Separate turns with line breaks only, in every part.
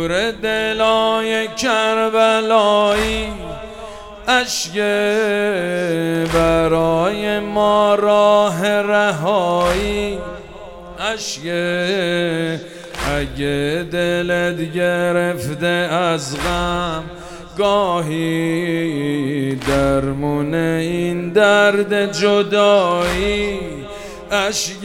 نور دلای کربلایی، اشک برای ما راه رهایی، اشک اگه دلت گرفته از غم، گاهی درمون این درد جدایی، اشک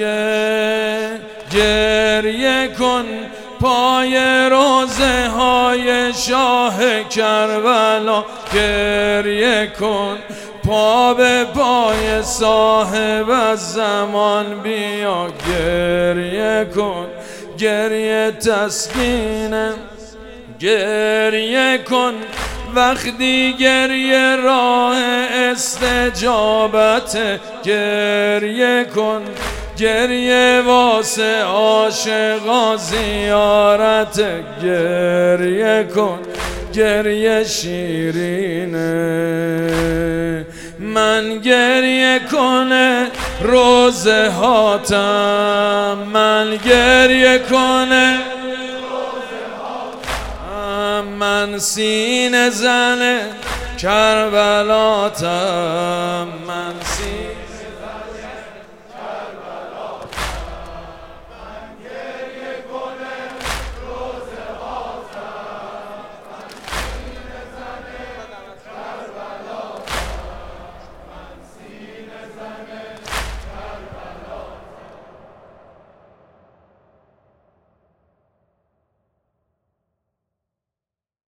گریه کن پای روزه های شاه کربلا، گریه کن پا به پای صاحب الزمان، بیا گریه کن، گریه تسکینه، گریه کن وقتی گریه راه استجابت، گریه کن گریه واسه عاشقا زیارت، گریه کن گریه شیرینه، من گریه کنه روزه هاتم، من گریه کنه من سینه زن کربلاتم، من